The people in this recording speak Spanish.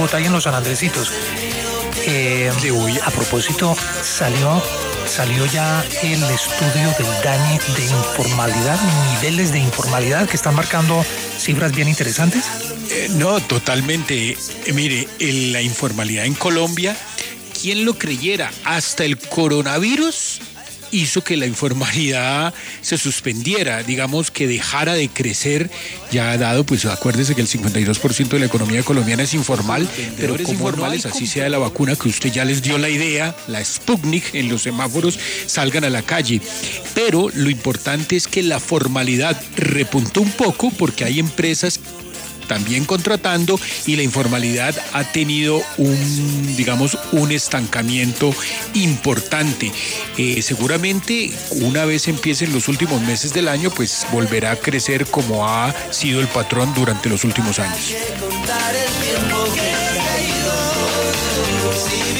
Bogotá y en los San Andresitos. A propósito, salió ya el estudio del DANE de informalidad, niveles de informalidad que están marcando cifras bien interesantes. No, totalmente. Mire, la informalidad en Colombia, ¿quién lo creyera? Hasta el coronavirus hizo que la informalidad se suspendiera, digamos que dejara de crecer, ya dado, pues acuérdese que el 52% de la economía colombiana es informal, pero como informales, así sea la vacuna que usted ya les dio la idea, la Sputnik, en los semáforos, salgan a la calle. Pero lo importante es que la formalidad repuntó un poco porque hay empresas también contratando y la informalidad ha tenido un estancamiento importante. Seguramente una vez empiecen los últimos meses del año, pues volverá a crecer como ha sido el patrón durante los últimos años.